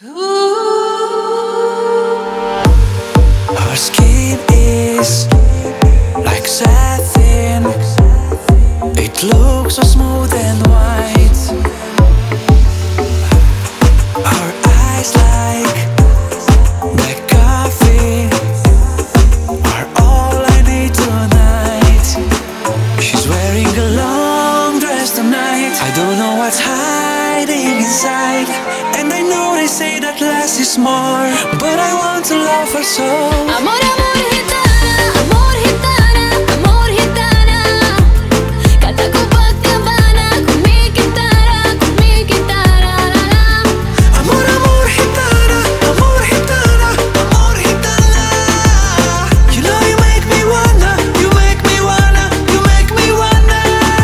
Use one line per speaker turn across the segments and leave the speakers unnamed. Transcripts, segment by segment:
Her skin is like satin. It looks so smooth and white. Her eyes like black coffee are all I need tonight. She's wearing a long dress tonight. I don't know what's hiding inside, and I know they say that less is more, but I want to love her so.
Amor, amor, gitana, amor, gitana, amor, gitana. Canta Copacabana con mi guitarra, con mi guitarra, la la.
Amor, amor, gitana, amor, gitana, amor, gitana. You know you make me wanna, you make me wanna, you make me wanna.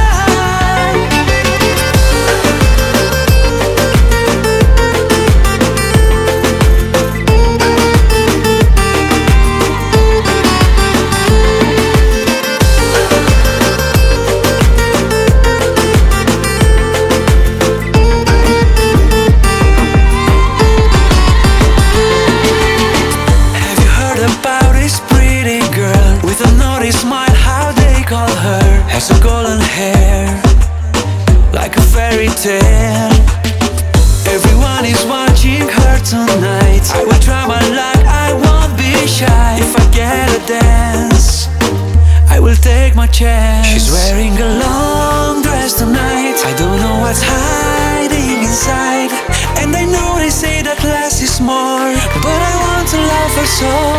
Have you heard about this pretty girl with a naughty smile? How they call her? Has a golden hair like a fairy tale. Everyone is watching her tonight. I will try my luck, I won't be shy. If I get a dance, I will take my chance. She's wearing a long dress tonight. I don't know what's hiding inside, and I know they say that less is more, but I want to love her so.